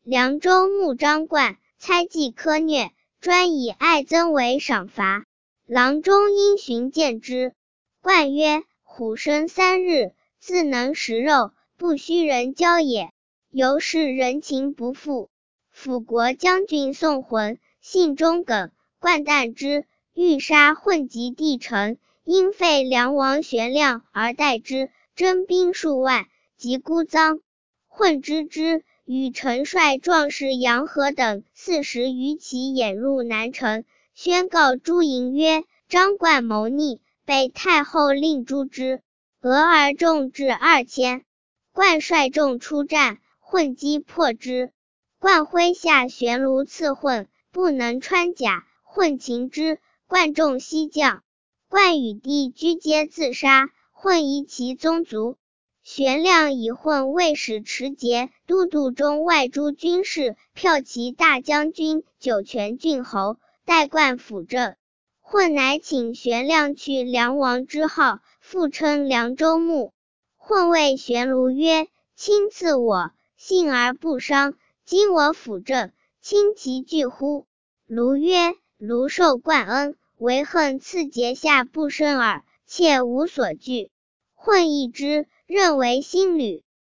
凉州牧张冠，猜忌苛虐，专以爱憎为赏罚。郎中因循见之。冠曰：虎生3日，自能食肉，不须人教也。由是人情不复。辅国将军宋浑，性忠耿，冠惮之，欲杀混及帝城，因废梁王玄亮而代之，征兵数万，及孤臧。混知之，与陈帅壮士杨和等40余骑掩入南城，宣告诸营曰：张冠谋逆，被太后令诛之。俄而众至2000。冠率众出战，混击破之。冠麾下悬卢刺混，不能穿甲，混擒之，冠众西降。冠与弟居皆自杀，混疑其宗族。玄亮以混为使持节、都督中外诸军事，骠骑大将军、酒泉郡侯，代冠辅政。混乃请玄亮去梁王之号，复称凉州牧。混谓玄卢曰：亲赐我，幸而不伤，今我辅政，亲其惧乎？卢曰：卢受冠恩，唯恨赐节下不生耳，妾无所惧。混议之，任为新旅。